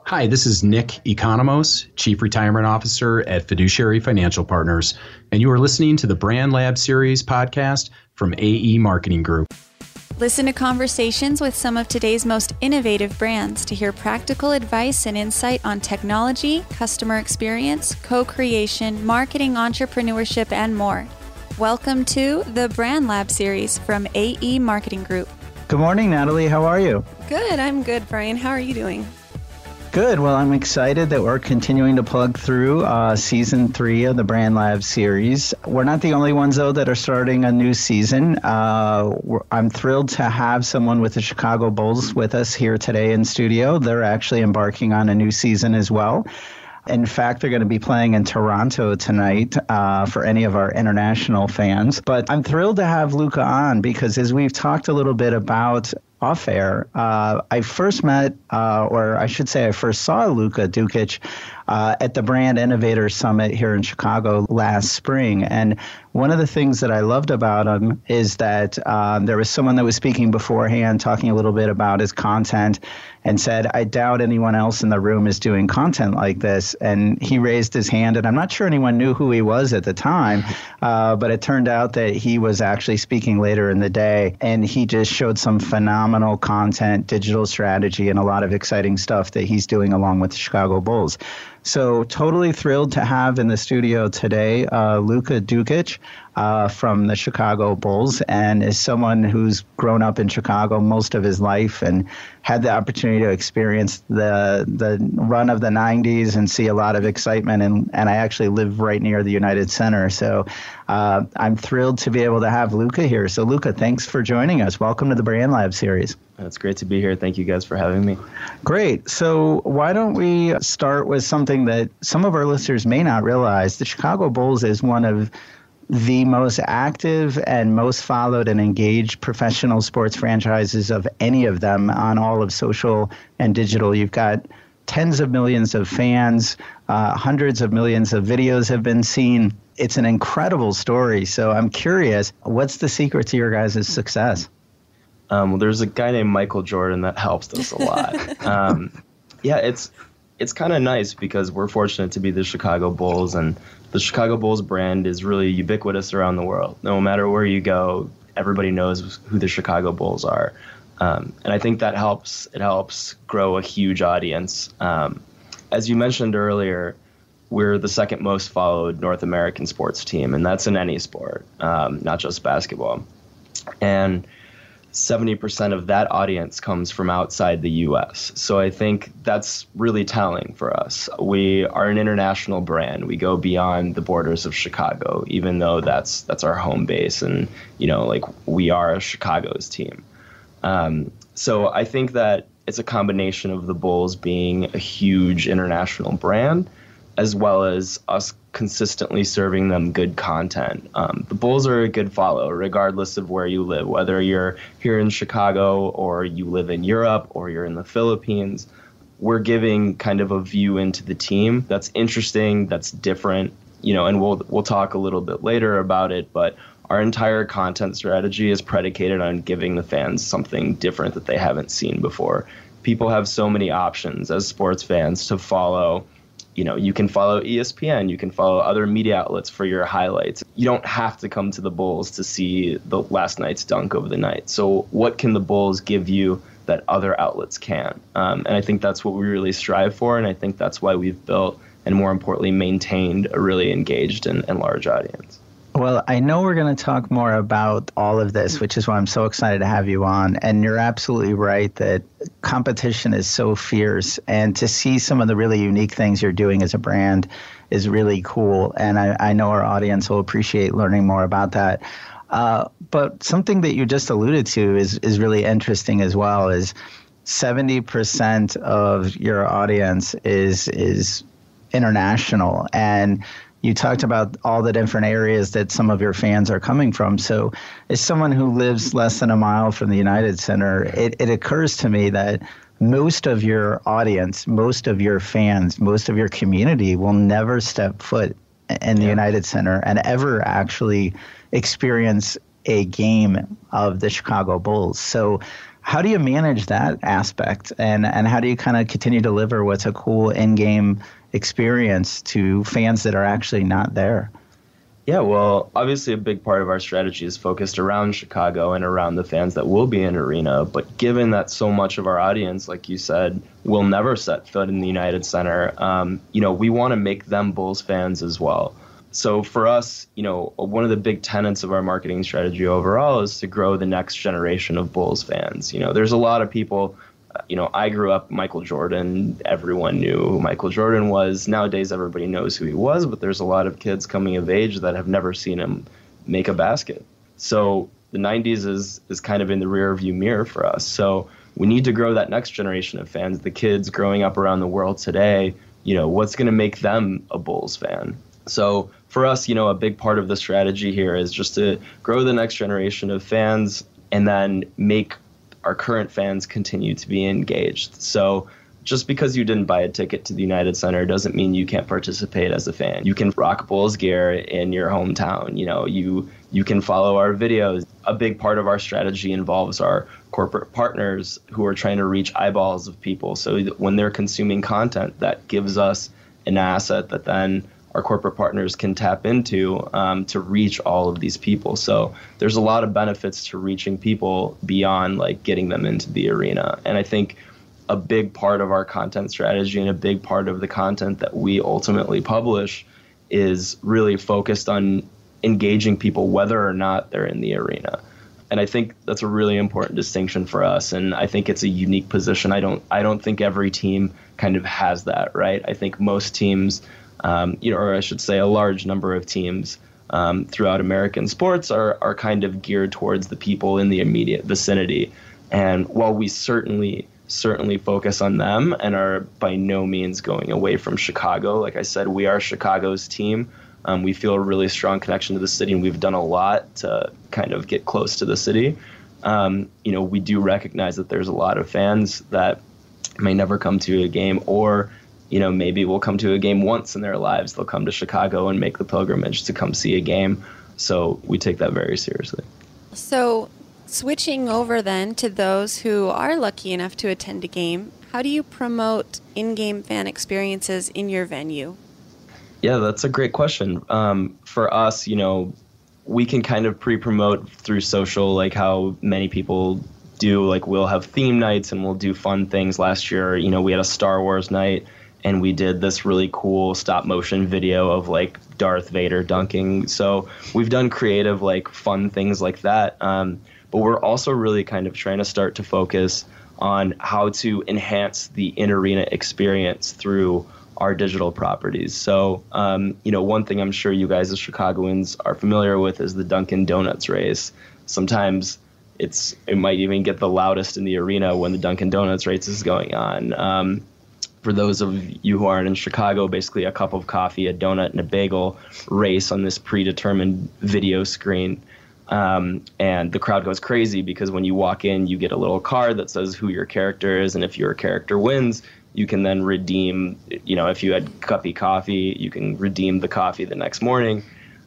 Hi, this is Nick Economos, Chief Retirement Officer at Fiduciary Financial Partners, and you are listening to the Brand Lab Series podcast from AE Marketing Group. Listen to conversations with some of today's most innovative brands to hear practical advice and insight on technology, customer experience, co-creation, marketing, entrepreneurship, and more. Welcome to the Brand Lab Series from AE Marketing Group. Good morning, Natalie. How are you? Good. I'm good, Brian. How are you doing? Good. Well, I'm excited that we're continuing to plug through Season 3 of the Brand Lab series. We're not the only ones, though, that are starting a new season. I'm thrilled to have someone with the Chicago Bulls with us here today in studio. They're actually embarking on a new season as well. In fact, they're going to be playing in Toronto tonight for any of our international fans. But I'm thrilled to have Luka on because as we've talked a little bit about off-air, I first met, or I should say I first saw Luka Dukic at the Brand Innovator Summit here in Chicago last spring. And one of the things that I loved about him is that there was someone that was speaking beforehand, talking a little bit about his content, and said, I doubt anyone else in the room is doing content like this. And he raised his hand, and I'm not sure anyone knew who he was at the time, but it turned out that he was actually speaking later in the day, and he just showed some phenomenal content, digital strategy, and a lot of exciting stuff that he's doing along with the Chicago Bulls. So totally thrilled to have in the studio today Luka Dukic from the Chicago Bulls, and is someone who's grown up in Chicago most of his life and had the opportunity to experience the run of the 90s and see a lot of excitement. And I actually live right near the United Center. So I'm thrilled to be able to have Luka here. So Luka, thanks for joining us. Welcome to the Brand Lab series. It's great to be here. Thank you guys for having me. Great. So why don't we start with something that some of our listeners may not realize. The Chicago Bulls is one of the most active and most followed and engaged professional sports franchises of any of them on all of social and digital. You've got tens of millions of fans, hundreds of millions of videos have been seen. It's an incredible story. So I'm curious, what's the secret to your guys' success? Well, there's a guy named Michael Jordan that helps us a lot. It's kind of nice because we're fortunate to be the Chicago Bulls, and the Chicago Bulls brand is really ubiquitous around the world. No matter where you go, everybody knows who the Chicago Bulls are. And I think that helps. It helps grow a huge audience. As you mentioned earlier, we're the second most followed North American sports team, and that's in any sport, not just basketball. And 70% of that audience comes from outside the U.S. So I think that's really telling for us. We are an international brand. We go beyond the borders of Chicago, even though that's our home base, and we are Chicago's team. So I think that it's a combination of the Bulls being a huge international brand, as well as us consistently serving them good content. The Bulls are a good follow, regardless of where you live, whether you're here in Chicago or you live in Europe or you're in the Philippines. We're giving kind of a view into the team that's interesting, that's different, and we'll talk a little bit later about it, but our entire content strategy is predicated on giving the fans something different that they haven't seen before. People have so many options as sports fans to follow. You can follow ESPN, you can follow other media outlets for your highlights. You don't have to come to the Bulls to see the last night's dunk over the night. So what can the Bulls give you that other outlets can? And I think that's what we really strive for, and I think that's why we've built and, more importantly, maintained a really engaged and large audience. Well, I know we're going to talk more about all of this, which is why I'm so excited to have you on. And you're absolutely right that competition is so fierce. And to see some of the really unique things you're doing as a brand is really cool. And I know our audience will appreciate learning more about that. But something that you just alluded to is really interesting as well, is 70% of your audience is international. And you talked about all the different areas that some of your fans are coming from. So as someone who lives less than a mile from the United Center, it occurs to me that most of your audience, most of your fans, most of your community will never step foot in the United Center and ever actually experience a game of the Chicago Bulls. So How do you manage that aspect, and how do you kind of continue to deliver what's a cool in-game experience to fans that are actually not there? Yeah, well, obviously a big part of our strategy is focused around Chicago and around the fans that will be in Arena. But given that so much of our audience, like you said, will never set foot in the United Center, we want to make them Bulls fans as well. So for us, one of the big tenets of our marketing strategy overall is to grow the next generation of Bulls fans. There's a lot of people. I grew up Michael Jordan. Everyone knew who Michael Jordan was. Nowadays, everybody knows who he was, but there's a lot of kids coming of age that have never seen him make a basket. So the 90s is kind of in the rear view mirror for us. So we need to grow that next generation of fans, the kids growing up around the world today. What's going to make them a Bulls fan? So for us, a big part of the strategy here is just to grow the next generation of fans and then make our current fans continue to be engaged. So just because you didn't buy a ticket to the United Center doesn't mean you can't participate as a fan. You can rock Bulls gear in your hometown. You can follow our videos. A big part of our strategy involves our corporate partners who are trying to reach eyeballs of people. So when they're consuming content, that gives us an asset that then our corporate partners can tap into to reach all of these people. So there's a lot of benefits to reaching people beyond like getting them into the arena. And I think a big part of our content strategy and a big part of the content that we ultimately publish is really focused on engaging people whether or not they're in the arena. And I think that's a really important distinction for us. And I think it's a unique position. I don't think every team kind of has that, right? I think most teams, or I should say a large number of teams throughout American sports are kind of geared towards the people in the immediate vicinity. And while we certainly focus on them and are by no means going away from Chicago, like I said, we are Chicago's team. We feel a really strong connection to the city, and we've done a lot to kind of get close to the city. We do recognize that there's a lot of fans that may never come to a game, or maybe will come to a game once in their lives. They'll come to Chicago and make the pilgrimage to come see a game. So we take that very seriously. So switching over then to those who are lucky enough to attend a game, how do you promote in-game fan experiences in your venue? Yeah, that's a great question. For us, we can kind of pre-promote through social, like how many people do. Like we'll have theme nights and we'll do fun things. Last year, we had a Star Wars night, and we did this really cool stop motion video of like Darth Vader dunking. So we've done creative, like fun things like that. But we're also really kind of trying to start to focus on how to enhance the in-arena experience through our digital properties. So, one thing I'm sure you guys as Chicagoans are familiar with is the Dunkin' Donuts race. Sometimes it might even get the loudest in the arena when the Dunkin' Donuts race is going on. For those of you who aren't in Chicago, basically a cup of coffee, a donut, and a bagel race on this predetermined video screen. And the crowd goes crazy because when you walk in, you get a little card that says who your character is. And if your character wins, you can then redeem, if you had cuppy coffee, you can redeem the coffee the next morning,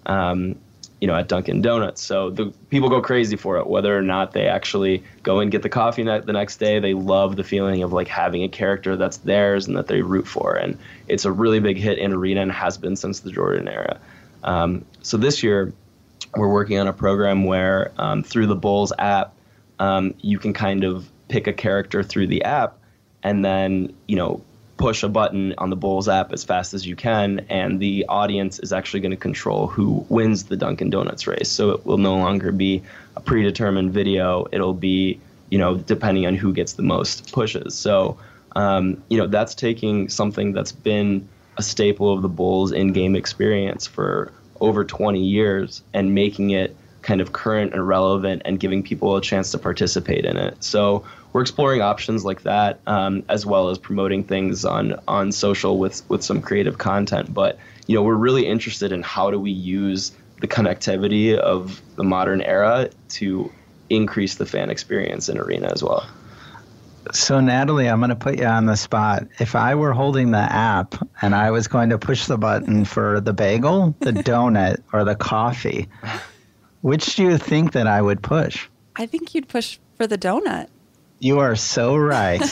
at Dunkin' Donuts. So the people go crazy for it, whether or not they actually go and get the coffee the next day. They love the feeling of like having a character that's theirs and that they root for. And it's a really big hit in arena and has been since the Jordan era. So this year, we're working on a program where through the Bulls app, you can kind of pick a character through the app and then, push a button on the Bulls app as fast as you can, and the audience is actually going to control who wins the Dunkin' Donuts race. So it will no longer be a predetermined video. It'll be, depending on who gets the most pushes. So, that's taking something that's been a staple of the Bulls in-game experience for over 20 years and making it kind of current and relevant and giving people a chance to participate in it. So we're exploring options like that, as well as promoting things on social with some creative content. But, we're really interested in how do we use the connectivity of the modern era to increase the fan experience in arena as well. So, Natalie, I'm going to put you on the spot. If I were holding the app and I was going to push the button for the bagel, the donut, or the coffee, which do you think that I would push? I think you'd push for the donut. You are so right.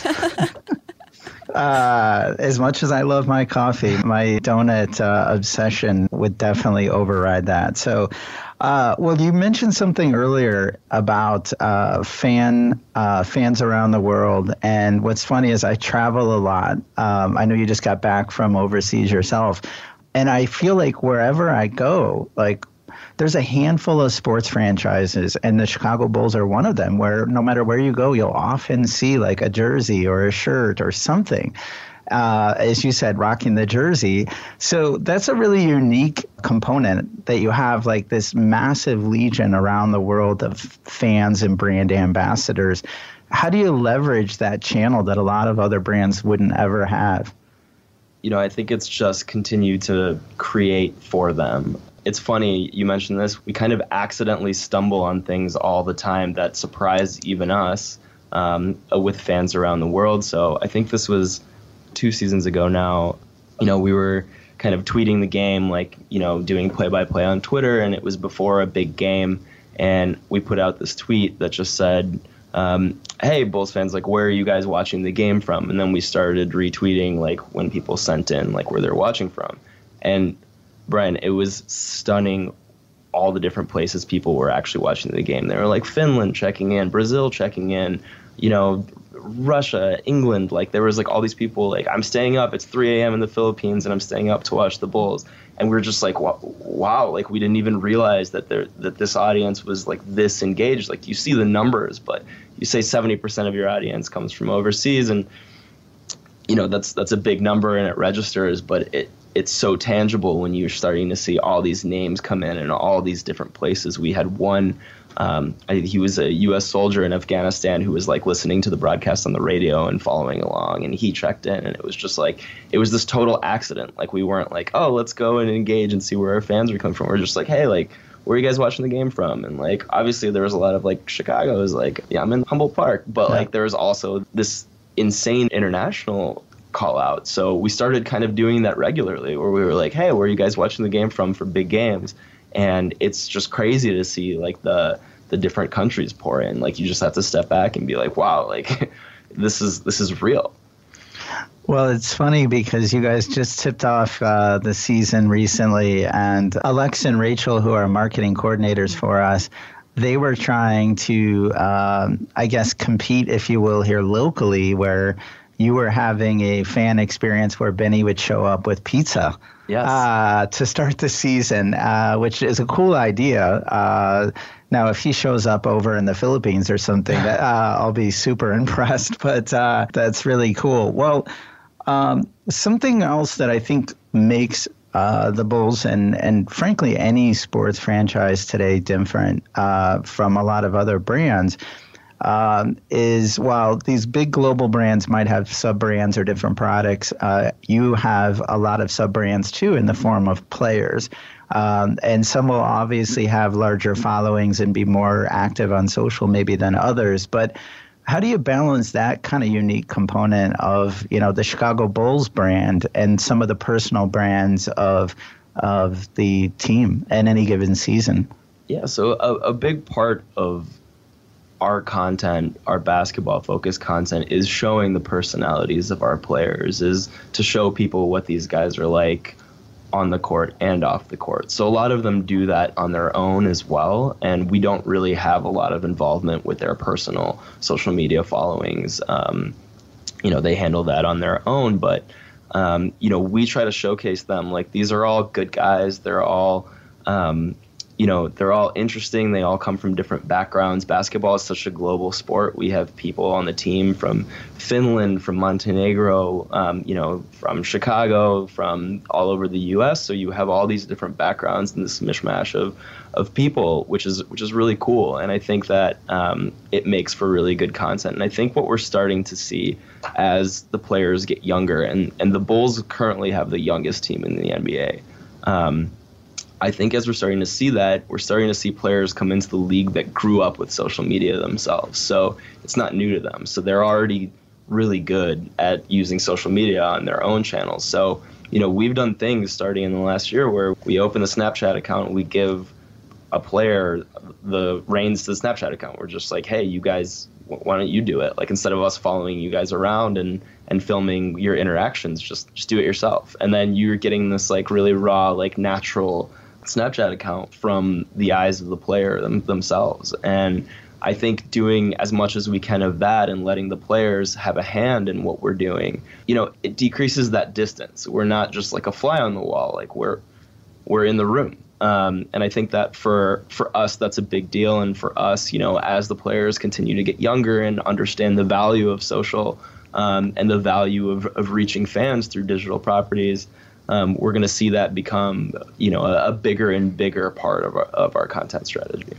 As much as I love my coffee, my donut obsession would definitely override that. So, well, you mentioned something earlier about fans around the world. And what's funny is I travel a lot. I know you just got back from overseas yourself. And I feel like wherever I go, like, there's a handful of sports franchises, and the Chicago Bulls are one of them, where no matter where you go, you'll often see like a jersey or a shirt or something, as you said, rocking the jersey. So that's a really unique component that you have, like this massive legion around the world of fans and brand ambassadors. How do you leverage that channel that a lot of other brands wouldn't ever have? You know, I think it's just continue to create for them. It's funny you mentioned this. We kind of accidentally stumble on things all the time that surprise even us with fans around the world. So I think this was 2 seasons ago now. You know, we were kind of tweeting the game, like, you know, doing play-by-play on Twitter, and it was before a big game. And we put out this tweet that just said, hey, Bulls fans, like, where are you guys watching the game from? And then we started retweeting, like, when people sent in, like, where they're watching from. And Brian, it was stunning all the different places people were actually watching the game. They were like Finland checking in, Brazil checking in, you know, Russia, England. Like there was like all these people like, I'm staying up. It's 3 a.m. in the Philippines and I'm staying up to watch the Bulls. And we were just like, wow, like we didn't even realize that this audience was like this engaged. Like you see the numbers, but you say 70% of your audience comes from overseas. And, you know, that's a big number and it registers, but it's so tangible when you're starting to see all these names come in all these different places. We had one, he was a U.S. soldier in Afghanistan who was like listening to the broadcast on the radio and following along, and he checked in, and it was just like, it was this total accident. Like we weren't like, oh, let's go and engage and see where our fans are coming from. We're just like, hey, like, where are you guys watching the game from? And like, obviously there was a lot of like, Chicago is like, yeah, I'm in Humboldt Park, but like there was also this insane international call out. So we started kind of doing that regularly where we were like, hey, where are you guys watching the game from for big games? And it's just crazy to see like the different countries pour in. Like you just have to step back and be like, wow, like this is real. Well, it's funny because you guys just tipped off the season recently, and Alexa and Rachel, who are marketing coordinators for us, they were trying to, I guess, compete, if you will, here locally, where you were having a fan experience where Benny would show up with pizza to start the season, which is a cool idea. Now, if he shows up over in the Philippines or something, I'll be super impressed. But that's really cool. Well, something else that I think makes the Bulls and frankly any sports franchise today different from a lot of other brands is while these big global brands might have sub-brands or different products, you have a lot of sub-brands too in the form of players. And some will obviously have larger followings and be more active on social maybe than others. But how do you balance that kind of unique component of, you know, the Chicago Bulls brand and some of the personal brands of the team in any given season? Yeah, so a big part of our content, our basketball-focused content, is showing the personalities of our players, is to show people what these guys are like on the court and off the court. So a lot of them do that on their own as well, and we don't really have a lot of involvement with their personal social media followings. You know, they handle that on their own, but, you know, we try to showcase them. Like, these are all good guys. They're all you know, they're all interesting. They all come from different backgrounds. Basketball is such a global sport. We have people on the team from Finland, from Montenegro, you know, from Chicago, from all over the U.S. So you have all these different backgrounds and this mishmash of people, which is really cool. And I think that it makes for really good content. And I think what we're starting to see as the players get younger, and the Bulls currently have the youngest team in the NBA. I think as we're starting to see that, we're starting to see players come into the league that grew up with social media themselves. So it's not new to them. So they're already really good at using social media on their own channels. So, you know, we've done things starting in the last year where we open a Snapchat account, we give a player the reins to the Snapchat account. We're just like, hey, you guys, why don't you do it? Like, instead of us following you guys around and filming your interactions, just do it yourself. And then you're getting this like really raw, like natural Snapchat account from the eyes of the player themselves. And I think doing as much as we can of that and letting the players have a hand in what we're doing, it decreases that distance. We're not just like a fly on the wall, like we're in the room. And I think that for us, that's a big deal. And for us, as the players continue to get younger and understand the value of social and the value of reaching fans through digital properties, we're going to see that become, a bigger and bigger part of our content strategy.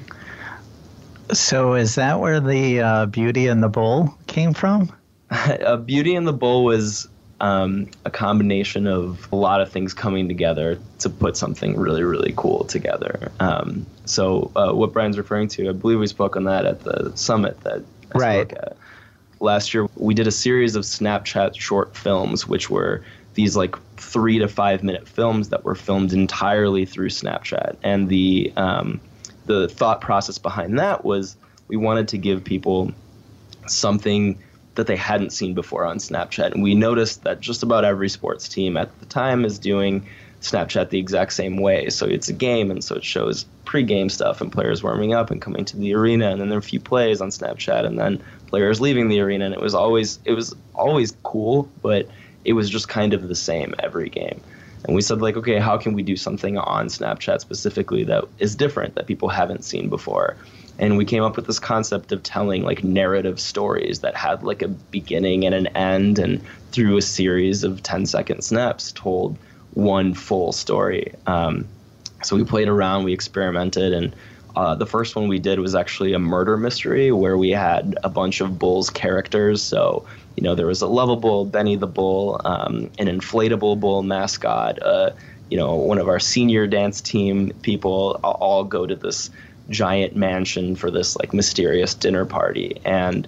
So is that where the Beauty and the Bull came from? Beauty and the Bull was a combination of a lot of things coming together to put something really, really cool together. So what Brian's referring to, I believe we spoke on that at the summit that I spoke at. Last year, we did a series of Snapchat short films, which were these like 3 to 5 minute films that were filmed entirely through Snapchat. And the thought process behind that was we wanted to give people something that they hadn't seen before on Snapchat. And we noticed that just about every sports team at the time is doing Snapchat the exact same way. So it's a game, and so it shows pre-game stuff and players warming up and coming to the arena, and then there are a few plays on Snapchat, and then players leaving the arena. And it was always cool, but it was just kind of the same every game. And we said, like, okay, how can we do something on Snapchat specifically that is different, that people haven't seen before? And we came up with this concept of telling like narrative stories that had like a beginning and an end, and through a series of 10-second snaps told one full story. So we played around, we experimented, and the first one we did was actually a murder mystery where we had a bunch of Bulls characters. So, there was a lovable Benny the Bull, an inflatable Bull mascot, one of our senior dance team people all go to this giant mansion for this like mysterious dinner party. And,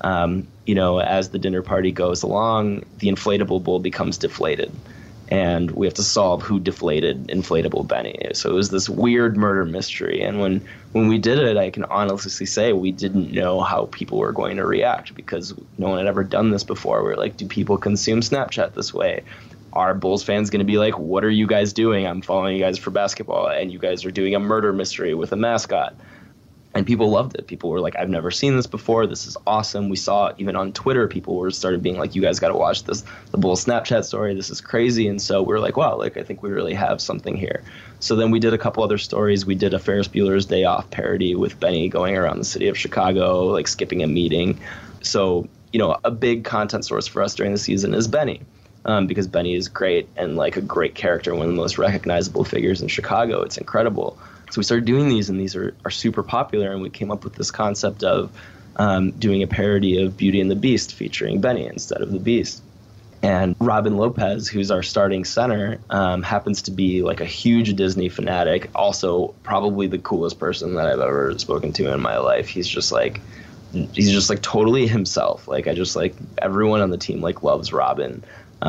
as the dinner party goes along, the inflatable Bull becomes deflated. And we have to solve who deflated inflatable Benny. So it was this weird murder mystery. And when we did it, I can honestly say we didn't know how people were going to react because no one had ever done this before. We were like, do people consume Snapchat this way? Are Bulls fans going to be like, what are you guys doing? I'm following you guys for basketball, and you guys are doing a murder mystery with a mascot. And people loved it. People were like, I've never seen this before. This is awesome. We saw even on Twitter, people started being like, you guys got to watch this, the Bulls Snapchat story. This is crazy. And so we were like, wow, like I think we really have something here. So then we did a couple other stories. We did a Ferris Bueller's Day Off parody with Benny going around the city of Chicago, like skipping a meeting. So, a big content source for us during the season is Benny. Because Benny is great and like a great character, one of the most recognizable figures in Chicago. It's incredible. So we started doing these, and these are super popular, and we came up with this concept of doing a parody of Beauty and the Beast featuring Benny instead of the Beast. And Robin Lopez, who's our starting center, happens to be like a huge Disney fanatic, also probably the coolest person that I've ever spoken to in my life. He's just like totally himself. Like everyone on the team like loves Robin.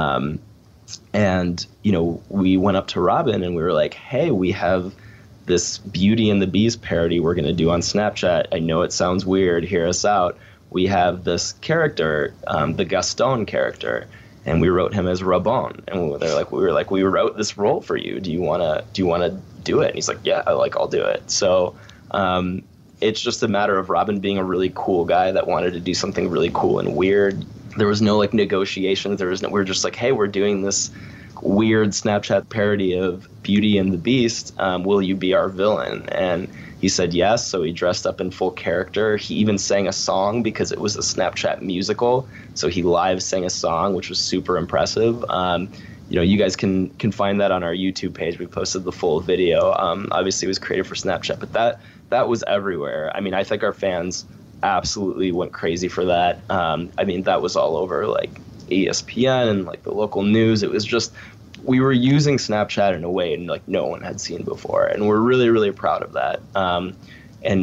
And, we went up to Robin and we were like, hey, we have this Beauty and the Beast parody we're going to do on Snapchat. I know it sounds weird. Hear us out. We have this character, the Gaston character, and we wrote him as Rabon. And we wrote this role for you. Do you want to do it? And he's like, yeah, I'll do it. So, it's just a matter of Robin being a really cool guy that wanted to do something really cool and weird. There was no like negotiations. We were just like, hey, we're doing this weird Snapchat parody of Beauty and the Beast. Will you be our villain? And he said yes. So he dressed up in full character. He even sang a song because it was a Snapchat musical. So he live sang a song, which was super impressive. You guys can find that on our YouTube page. We posted the full video. Obviously, it was created for Snapchat, but that was everywhere. I mean, I think our fans absolutely went crazy for that. That was all over like ESPN and like the local news. It was just, we were using Snapchat in a way like no one had seen before, and we're really, really proud of that.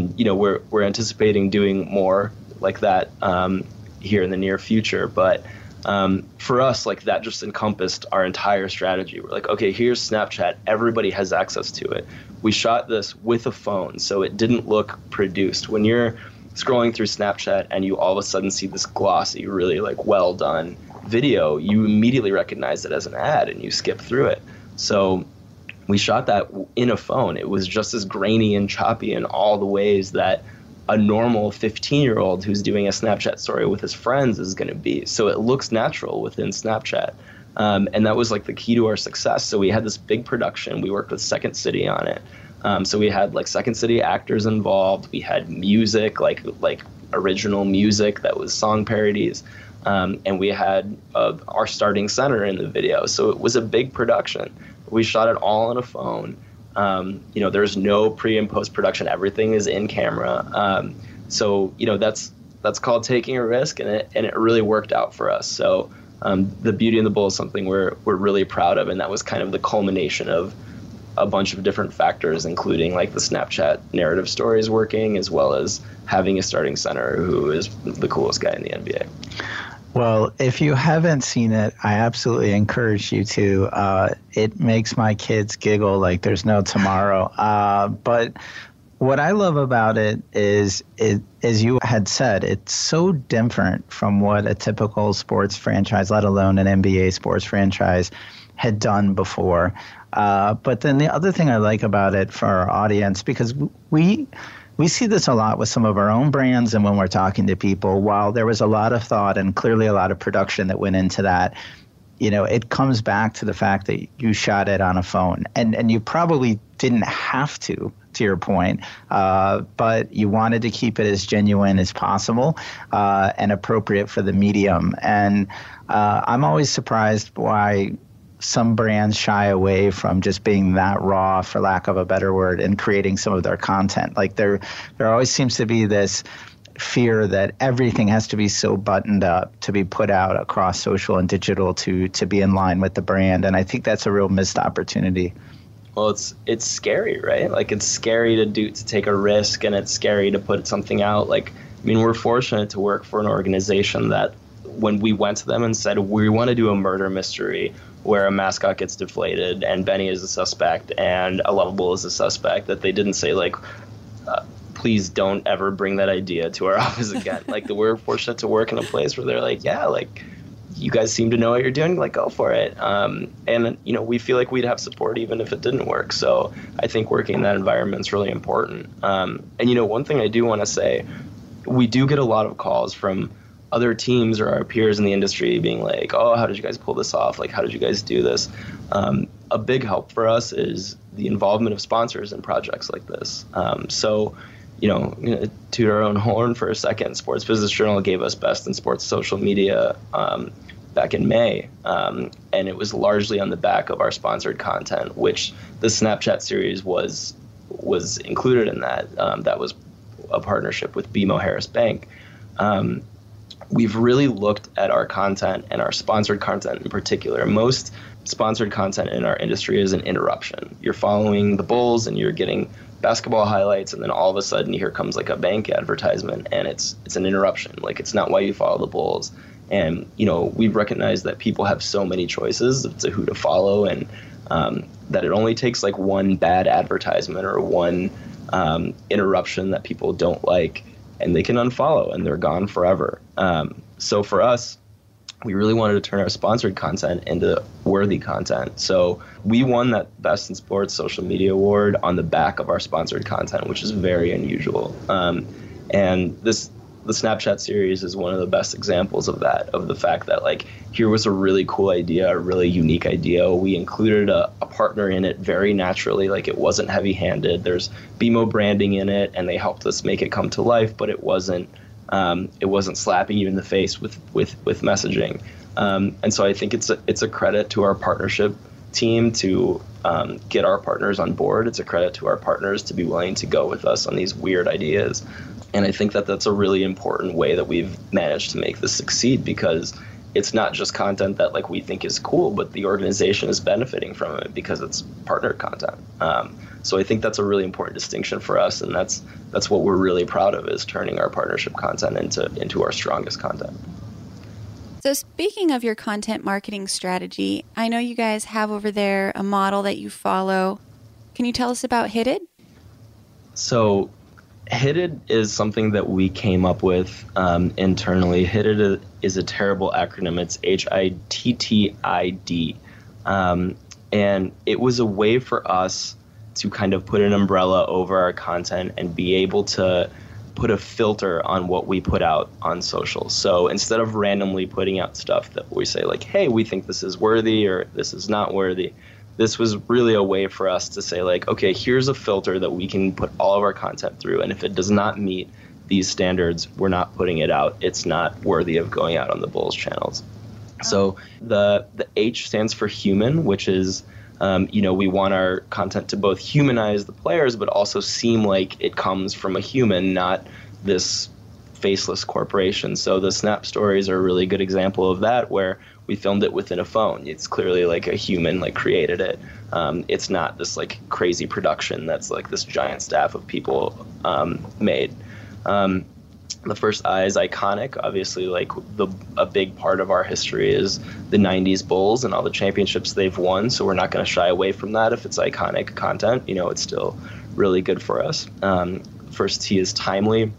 We're anticipating doing more like that here in the near future. But For us, like that just encompassed our entire strategy. We're like, okay, here's Snapchat. Everybody has access to it. We shot this with a phone, so it didn't look produced. When you're scrolling through Snapchat and you all of a sudden see this glossy, really like well done video, you immediately recognize it as an ad and you skip through it. So we shot that in a phone. It was just as grainy and choppy in all the ways that a normal 15-year-old who's doing a Snapchat story with his friends is going to be. So it looks natural within Snapchat. And that was like the key to our success. So we had this big production. We worked with Second City on it. So we had like Second City actors involved. We had music, like original music that was song parodies. And we had our starting center in the video. So it was a big production. We shot it all on a phone. There's no pre and post production. Everything is in camera. So that's called taking a risk, and it really worked out for us. So the Beauty and the Bull is something we're really proud of, and that was kind of the culmination of a bunch of different factors, including like the Snapchat narrative stories working, as well as having a starting center who is the coolest guy in the NBA. Well, if you haven't seen it, I absolutely encourage you to. It makes my kids giggle like there's no tomorrow. But what I love about it is, as you had said, it's so different from what a typical sports franchise, let alone an NBA sports franchise, had done before. But then the other thing I like about it for our audience, because we see this a lot with some of our own brands and when we're talking to people, while there was a lot of thought and clearly a lot of production that went into that, it comes back to the fact that you shot it on a phone. And you probably didn't have to your point, but you wanted to keep it as genuine as possible and appropriate for the medium. And I'm always surprised why some brands shy away from just being that raw, for lack of a better word, and creating some of their content. Like there always seems to be this fear that everything has to be so buttoned up to be put out across social and digital to be in line with the brand. And I think that's a real missed opportunity. Well, it's scary, right? Like it's scary to take a risk, and it's scary to put something out. Like, I mean, we're fortunate to work for an organization that when we went to them and said, we want to do a murder mystery where a mascot gets deflated and Benny is a suspect and a Lovable is a suspect, that they didn't say like, please don't ever bring that idea to our office again. Like we're fortunate to work in a place where they're like, yeah, like you guys seem to know what you're doing, like go for it. And we feel like we'd have support even if it didn't work. So I think working in that environment is really important. And one thing I do want to say, we do get a lot of calls from other teams or our peers in the industry being like, oh, how did you guys pull this off? Like, how did you guys do this? A big help for us is the involvement of sponsors in projects like this. So, toot our own horn for a second, Sports Business Journal gave us Best in Sports Social Media back in May. And it was largely on the back of our sponsored content, which the Snapchat series was included in that. That was a partnership with BMO Harris Bank. We've really looked at our content and our sponsored content in particular. Most sponsored content in our industry is an interruption. You're following the Bulls and you're getting basketball highlights, and then all of a sudden here comes like a bank advertisement, and it's an interruption. Like it's not why you follow the Bulls. And we've recognized that people have so many choices to who to follow, and that it only takes like one bad advertisement or one interruption that people don't like, and they can unfollow and they're gone forever. So for us, we really wanted to turn our sponsored content into worthy content. So we won that Best in Sports Social Media Award on the back of our sponsored content, which is very unusual. And the Snapchat series is one of the best examples of that, of the fact that like here was a really cool idea, a really unique idea. We included a partner in it very naturally, like it wasn't heavy-handed. There's BMO branding in it, and they helped us make it come to life, but it wasn't slapping you in the face with messaging. And so I think it's a credit to our partnership team to get our partners on board. It's a credit to our partners to be willing to go with us on these weird ideas. And I think that that's a really important way that we've managed to make this succeed, because it's not just content that like we think is cool, but the organization is benefiting from it because it's partner content. So I think that's a really important distinction for us, and that's what we're really proud of, is turning our partnership content into our strongest content. So speaking of your content marketing strategy, I know you guys have over there a model that you follow. Can you tell us about Hitted? So Hitted is something that we came up with internally. Hitted is a terrible acronym. It's HITTID. And it was a way for us to kind of put an umbrella over our content and be able to put a filter on what we put out on social. So instead of randomly putting out stuff that we say like, hey, we think this is worthy or this is not worthy, this was really a way for us to say like, okay, here's a filter that we can put all of our content through. And if it does not meet these standards, we're not putting it out. It's not worthy of going out on the Bulls channels. So the H stands for human, which is, we want our content to both humanize the players, but also seem like it comes from a human, not this faceless corporation. So the Snap Stories are a really good example of that, where we filmed it within a phone. It's clearly like a human like created it. It's not this like crazy production that's like this giant staff of people made. The first I is iconic. Obviously, like a big part of our history is the 90s Bulls and all the championships they've won. So we're not going to shy away from that. If it's iconic content, it's still really good for us. First T is timely.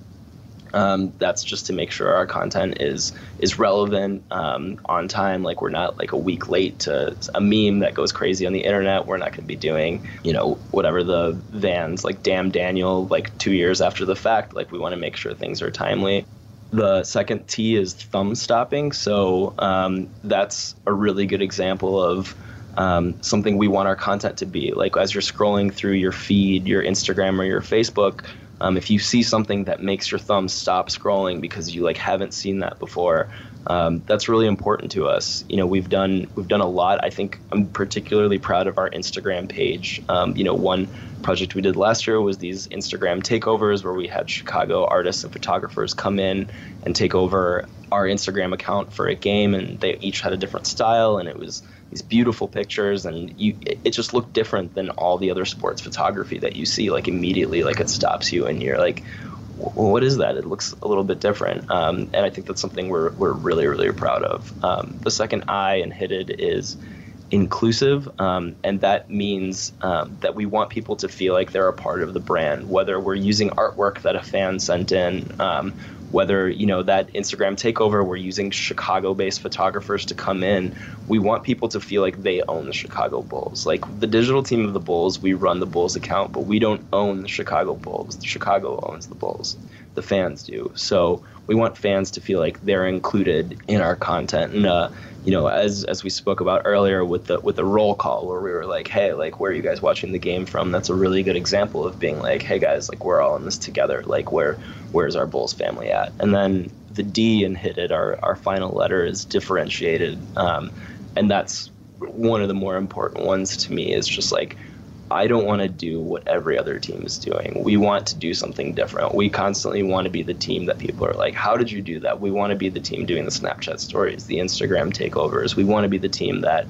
That's just to make sure our content is relevant, on time. Like we're not like a week late to a meme that goes crazy on the internet. We're not going to be doing, whatever the Vans, like Damn Daniel, like 2 years after the fact. Like we want to make sure things are timely. The second T is thumb stopping. So that's a really good example of something we want our content to be. Like as you're scrolling through your feed, your Instagram or your Facebook, if you see something that makes your thumb stop scrolling because you like haven't seen that before, that's really important to us. We've done a lot. I think I'm particularly proud of our Instagram page. One project we did last year was these Instagram takeovers where we had Chicago artists and photographers come in and take over our Instagram account for a game, and they each had a different style, and it was these beautiful pictures, and it just looked different than all the other sports photography that you see. Like immediately, like it stops you and you're like, what is that? It looks a little bit different. And I think that's something we're really, really proud of. The second I in Hitted is inclusive, and that means that we want people to feel like they're a part of the brand, whether we're using artwork that a fan sent in, whether, that Instagram takeover, we're using Chicago-based photographers to come in. We want people to feel like they own the Chicago Bulls. Like the digital team of the Bulls, we run the Bulls account, but we don't own the Chicago Bulls. The Chicago owns the Bulls. The fans do. So we want fans to feel like they're included in our content. And, as we spoke about earlier with the roll call, where we were like, hey, like, where are you guys watching the game from? That's a really good example of being like, hey, guys, like, we're all in this together. Like, where's our Bulls family at? And then the D in Hitted, our final letter, is differentiated. And that's one of the more important ones to me, is just like, I don't want to do what every other team is doing. We want to do something different. We constantly want to be the team that people are like, how did you do that? We want to be the team doing the Snapchat stories, the Instagram takeovers. We want to be the team that,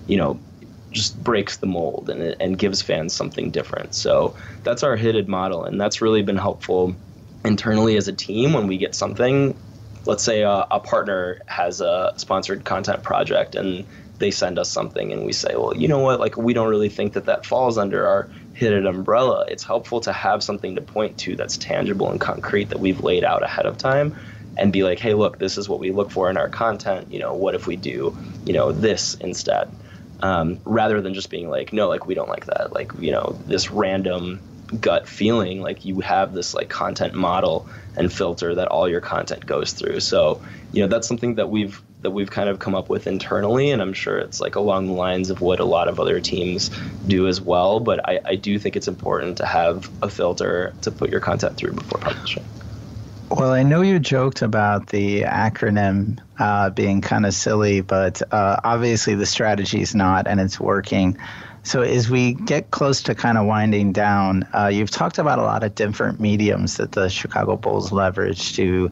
just breaks the mold and gives fans something different. So that's our Hitted model, and that's really been helpful internally as a team when we get something. Let's say a partner has a sponsored content project and they send us something and we say, well, you know what, like, we don't really think that falls under our Hitted umbrella. It's helpful to have something to point to that's tangible and concrete that we've laid out ahead of time and be like, hey, look, this is what we look for in our content. What if we do, this instead? Rather than just being like, no, like, we don't like that. Like, this random gut feeling, like you have this like content model and filter that all your content goes through. So, that's something that we've kind of come up with internally, and I'm sure it's like along the lines of what a lot of other teams do as well. But I do think it's important to have a filter to put your content through before publishing. Well, I know you joked about the acronym being kind of silly, but obviously the strategy is not, and it's working. So as we get close to kind of winding down, you've talked about a lot of different mediums that the Chicago Bulls leverage to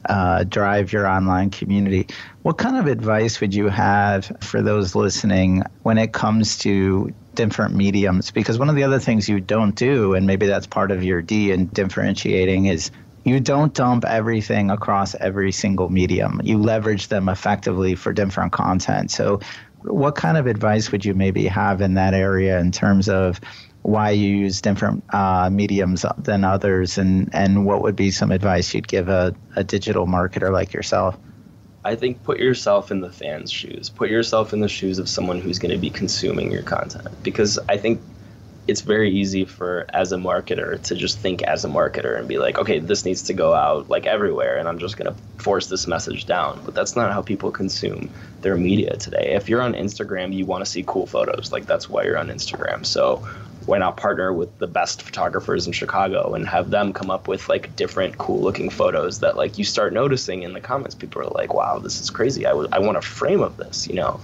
drive your online community. What kind of advice would you have for those listening when it comes to different mediums? Because one of the other things you don't do, and maybe that's part of your D in differentiating, is you don't dump everything across every single medium. You leverage them effectively for different content. So what kind of advice would you maybe have in that area in terms of why you use different mediums than others, and what would be some advice you'd give a digital marketer like yourself? I think put yourself in the fan's shoes. Put yourself in the shoes of someone who's going to be consuming your content, because I think it's very easy for, as a marketer, to just think as a marketer and be like, okay, this needs to go out like everywhere and I'm just going to force this message down. But that's not how people consume their media today. If you're on Instagram, you want to see cool photos. Like, that's why you're on Instagram. So why not partner with the best photographers in Chicago and have them come up with like different cool looking photos that like you start noticing in the comments? People are like, wow, this is crazy. I want a frame of this, you know?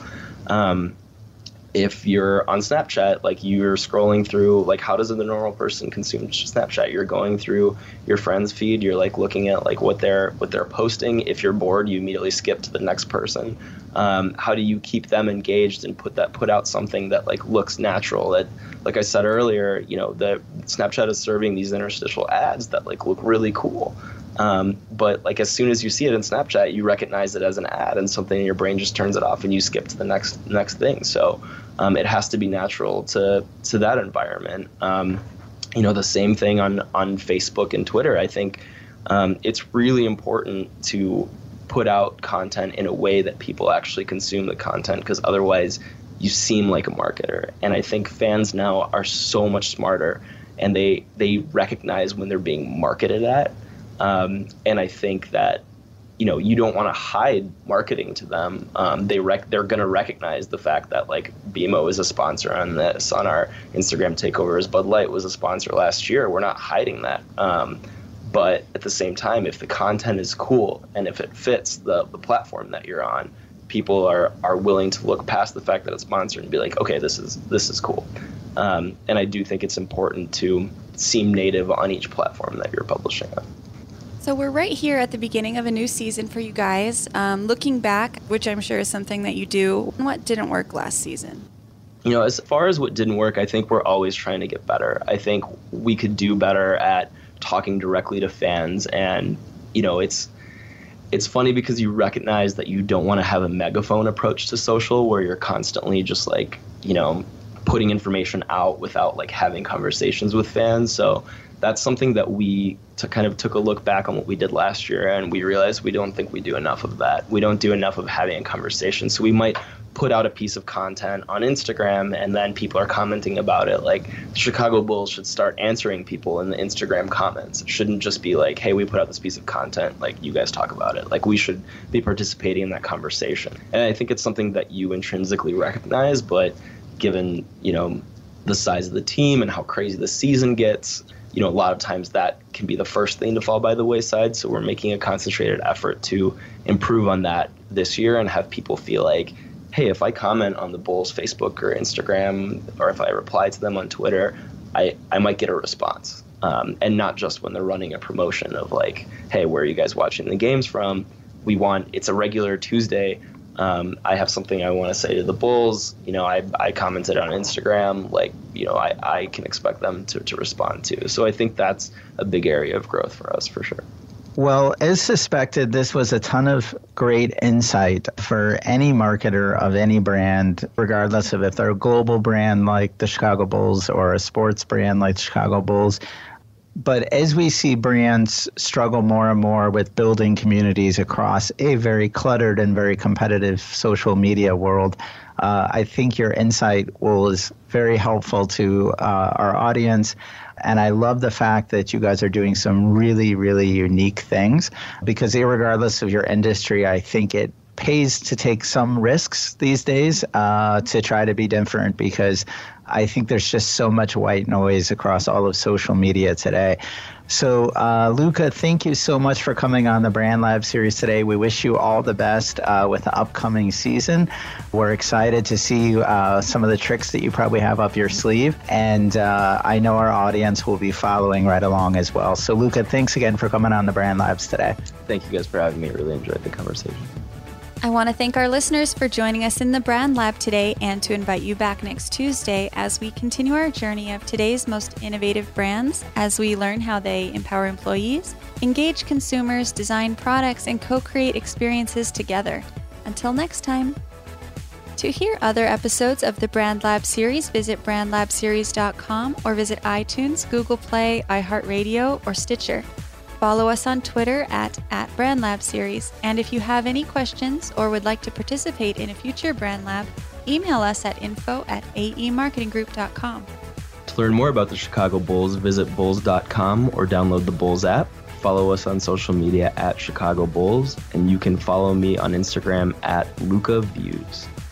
If you're on Snapchat, like you're scrolling through, like how does a normal person consume Snapchat? You're going through your friend's feed, you're like looking at like what they're posting. If you're bored, you immediately skip to the next person. How do you keep them engaged and put out something that like looks natural? That, like I said earlier, you know, the Snapchat is serving these interstitial ads that like look really cool. But like as soon as you see it in Snapchat, you recognize it as an ad, and something in your brain just turns it off and you skip to the next thing. So it has to be natural to that environment. You know, the same thing on Facebook and Twitter. I think it's really important to put out content in a way that people actually consume the content, because otherwise you seem like a marketer. And I think fans now are so much smarter, and they recognize when they're being marketed at. And I think that, you know, you don't want to hide marketing to them. They're going to recognize the fact that like BMO is a sponsor on this. On our Instagram takeovers, Bud Light was a sponsor last year. We're not hiding that. But at the same time, if the content is cool and if it fits the platform that you're on, people are willing to look past the fact that it's sponsored and be like, okay, this is cool. And I do think it's important to seem native on each platform that you're publishing on. So we're right here at the beginning of a new season for you guys. Looking back, which I'm sure is something that you do, what didn't work last season? You know, as far as what didn't work, I think we're always trying to get better. I think we could do better at talking directly to fans. And, you know, it's funny because you recognize that you don't want to have a megaphone approach to social where you're constantly just like, you know, putting information out without like having conversations with fans. So that's something that we took a look back on what we did last year, and we realized we don't think we do enough of that. We don't do enough of having a conversation. So we might put out a piece of content on Instagram, and then people are commenting about it. Like, the Chicago Bulls should start answering people in the Instagram comments. It shouldn't just be like, hey, we put out this piece of content, like, you guys talk about it. Like, we should be participating in that conversation. And I think it's something that you intrinsically recognize, but given, you know, the size of the team and how crazy the season gets, you know, a lot of times that can be the first thing to fall by the wayside. So we're making a concentrated effort to improve on that this year and have people feel like, hey, if I comment on the Bulls Facebook or Instagram, or if I reply to them on Twitter, I might get a response. And not just when they're running a promotion of like, hey, where are you guys watching the games from? It's a regular Tuesday. I have something I want to say to the Bulls. You know, I commented on Instagram, like, you know, I can expect them to respond to. So I think that's a big area of growth for us, for sure. Well, as suspected, this was a ton of great insight for any marketer of any brand, regardless of if they're a global brand like the Chicago Bulls or a sports brand like the Chicago Bulls. But as we see brands struggle more and more with building communities across a very cluttered and very competitive social media world, I think your insight is very helpful to our audience. And I love the fact that you guys are doing some really, really unique things, because irregardless of your industry, I think it pays to take some risks these days to try to be different, because I think there's just so much white noise across all of social media today. So, Luca, thank you so much for coming on the Brand Lab series today. We wish you all the best with the upcoming season. We're excited to see some of the tricks that you probably have up your sleeve. And I know our audience will be following right along as well. So, Luca, thanks again for coming on the Brand Labs today. Thank you guys for having me. I really enjoyed the conversation. I want to thank our listeners for joining us in the Brand Lab today and to invite you back next Tuesday as we continue our journey of today's most innovative brands as we learn how they empower employees, engage consumers, design products, and co-create experiences together. Until next time. To hear other episodes of the Brand Lab series, visit brandlabseries.com or visit iTunes, Google Play, iHeartRadio, or Stitcher. Follow us on Twitter at BrandLabSeries. And if you have any questions or would like to participate in a future Brand Lab, email us at info@aemarketinggroup.com. To learn more about the Chicago Bulls, visit bulls.com or download the Bulls app. Follow us on social media at Chicago Bulls, and you can follow me on Instagram at LucaViews.